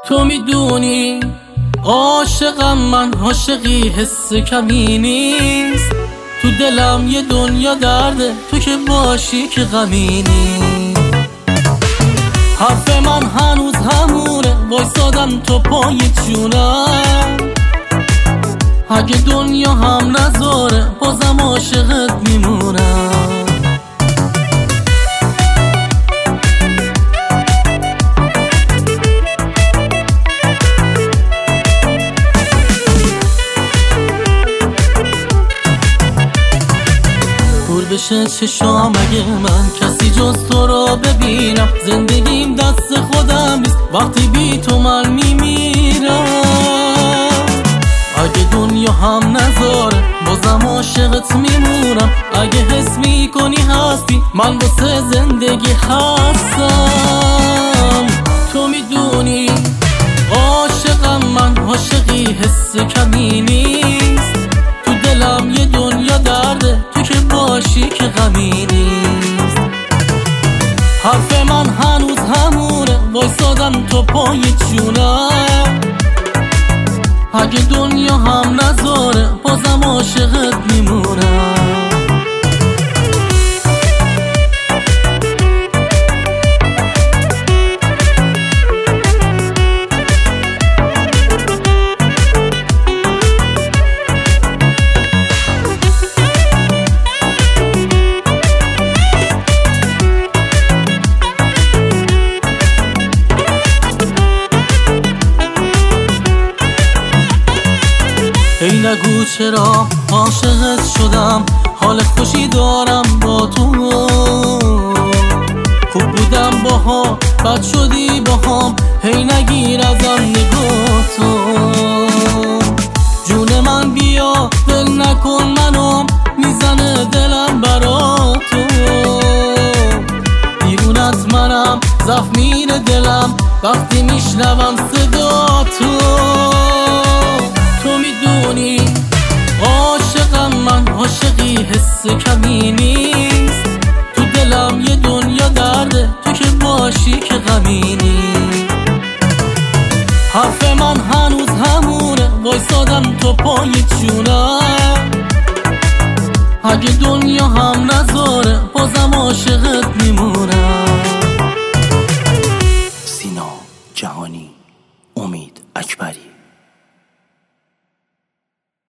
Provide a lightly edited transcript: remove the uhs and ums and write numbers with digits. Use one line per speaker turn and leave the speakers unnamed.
تو میدونی عاشقم من، عاشقی حس کمی نیست. تو دلم یه دنیا درده، تو که باشی که غمی نیست. حرف من هنوز همونه، وایسادم تو پای جونم. اگه دنیا هم نذاره بازم عاشقت میمونم. پر بشه چشام اگه من کسی جز تو رو ببینم. زندگیم دست خودم نیست وقتی بی تو من میمیرم. اگه دنیا هم نذاره بازم عاشقت میمونم. اگه حس میکنی هستی من واسه زندگی هستم. تو میدونی عاشقم من، عاشقی حس کمی نیست. تو دلم یه دنیا درده، تو که باشی که غمی نیست. حرف من هنوز همونه، وایسادم تو پای جونم. اگه دنیا هم نذاره بازم عاشقت میمونم. ای نگو چرا عاشقت شدم، حال خوشی دارم با تو. خوب بودم باها بد شدی باهام، هی نگیر ازم نگاه تو. جون من بیا دل نکن منم، میزنه دلم برا تو. دیوونت منم زخم میره دلم وقتی میشنوم صدا تو. تو میدونی عاشقم من، عاشقی حس کمی نیست. تو دلم یه دنیا درده، تو که باشی که غمی نیست. حرف من هنوز همونه، وایسادم تو پای جونم. اگه دنیا هم نذاره بازم عاشقت میمونم.